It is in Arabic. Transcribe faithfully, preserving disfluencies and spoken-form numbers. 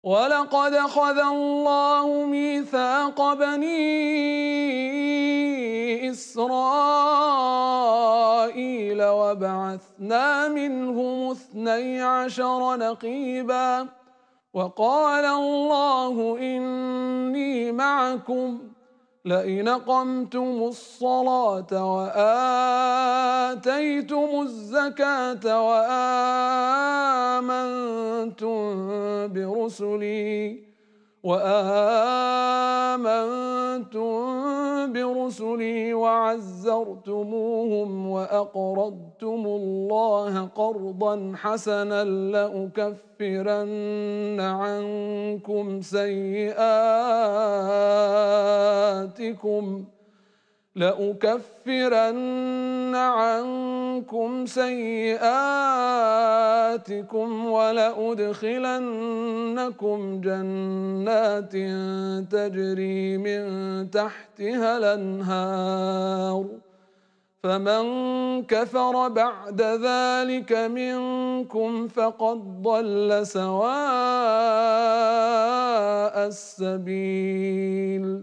وَلَقَدْ أَخَذَ اللَّهُ مِيثَاقَ بَنِي إِسْرَائِيلَ وَبَعَثْنَا مِنْهُمُ اثْنَيْ عَشَرَ نَقِيبًا وَقَالَ اللَّهُ إِنِّي مَعَكُمْ لَئِنْ أَقَمْتُمُ الصَّلَاةَ وَآتَيْتُمُ الزَّكَاةَ وَآمَنتُم بِرُسُلِي وآمنتم برسلي وعزرتموهم وأقرضتم الله قرضا حسنا لأكفرن عنكم سيئاتكم لأكفرن عنكم سيئاتكم ولأدخلنكم جنات تجري من تحتها الأنهار فمن كفر بعد ذلك منكم فقد ضل سواء السبيل